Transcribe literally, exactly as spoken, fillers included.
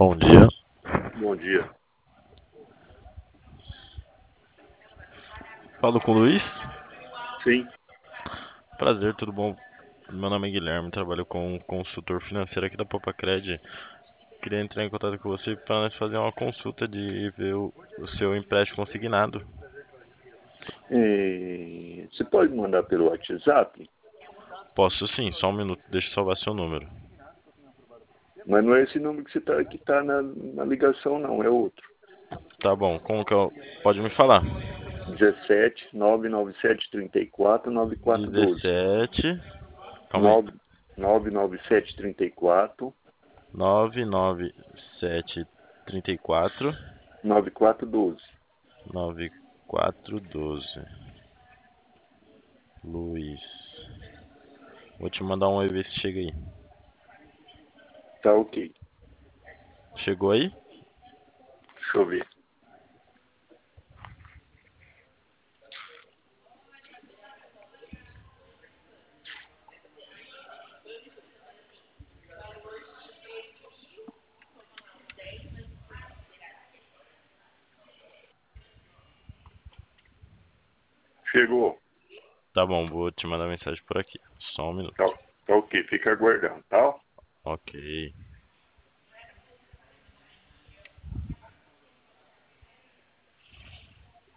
Bom dia. Bom dia. Falo com o Luiz. Sim. Prazer, tudo bom? Meu nome é Guilherme, trabalho com um consultor financeiro aqui da Popacred. Queria entrar em contato com você para nós fazer uma consulta de ver o, o seu empréstimo consignado. É, você pode mandar pelo WhatsApp, Posso sim, só um minuto, deixa eu salvar seu número. mas não é esse número que você tá, que está na, na ligação, não, é outro. Tá bom, como que eu... Pode me falar? dezessete, nove nove sete, trinta e quatro, nove quatro doze. dezessete. Calma aí. nove nove nove sete, trinta e quatro, nove nove sete três quatro nove quatro doze. nove quatro um dois. Luiz. Vou te mandar um e ver se chega aí. Tá ok. Chegou aí? Deixa eu ver. Chegou. Tá bom, vou te mandar mensagem por aqui. Só um minuto. Tá, tá ok, fica aguardando, tá? Ok.